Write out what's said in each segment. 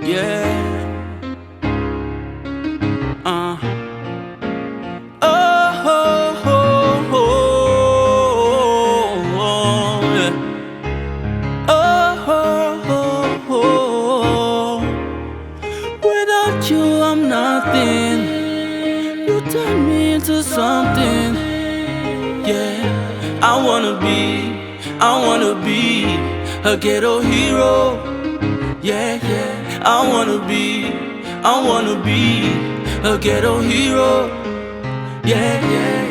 Yeah. Oh, oh, oh, oh, yeah. Oh, oh, oh, oh. Without you, I'm nothing. You turn me into something. Yeah. I wanna be a ghetto hero. Yeah, yeah. I wanna be a ghetto hero. Yeah, yeah,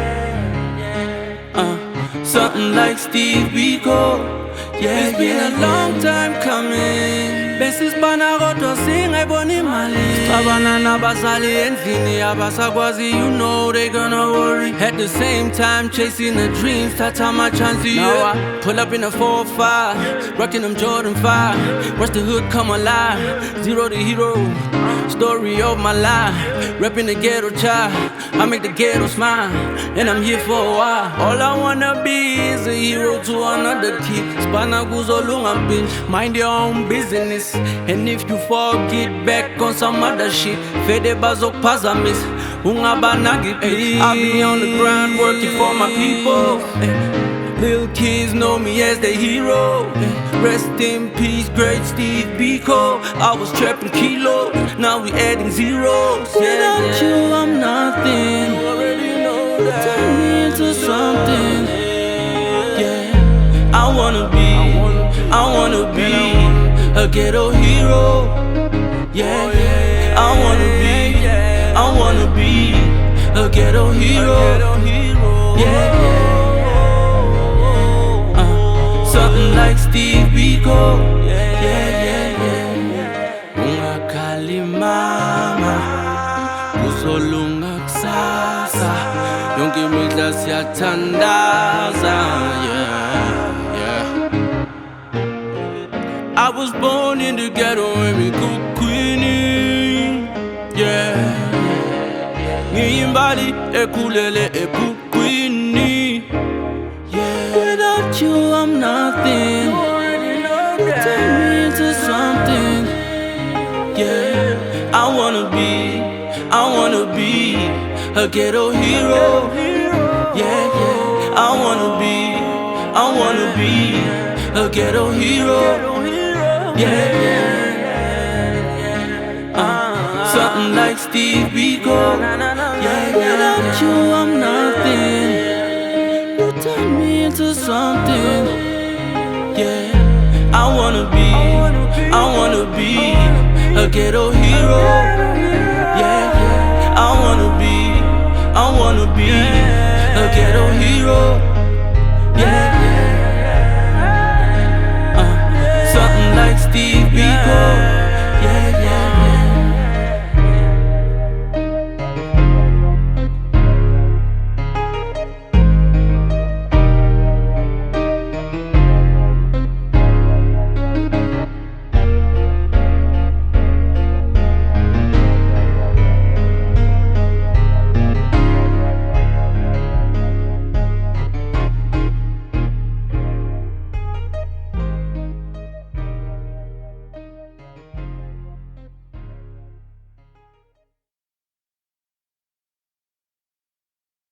yeah. Something like Steve Biko. Yeah, it's been a long time coming. Besis banagoto sing ebony mali. Sabana na basali endlini abasakwazi, you know they gonna worry. At the same time chasing the dreams, tata my chance. Now I pull up in a 4-5, rocking them Jordan 5. Watch the hood come alive, zero to hero. Story of my life, repping the ghetto child. I make the ghetto smile, and I'm here for a while. All I wanna be is a hero to another kid. Spana guzolunga binge, mind your own business. And if you fall, get back on some other shit. Fede bazok pazamis, ungabanagi please. I be on the grind working for my people. Little kids know me as the hero. Rest in peace, great Steve Biko. I was trapping kilos, now we adding zeros. Without you, I'm nothing. You already know that. You turn me into something. Yeah, I wanna be a ghetto hero. Yeah, yeah. I wanna be a ghetto hero. Yeah, yeah. Something like Steve Biko. Yeah, yeah, yeah. Ungakali mama, uzolunga kusasa. Yonke imihla siyathandaza. Yeah, yeah. I was born in the ghetto and we cook queenie. Yeah. Ngiyimbali ekhulele ebukwini. Without you, I'm nothing. You turn me into something. Yeah, I wanna be a ghetto hero. Yeah, yeah. I wanna be a ghetto hero. Yeah, yeah. Something like Steve Biko. Yeah, without you, I'm nothing. Turn me into something. Yeah, I wanna be a ghetto hero. Yeah, yeah. I wanna be a ghetto hero.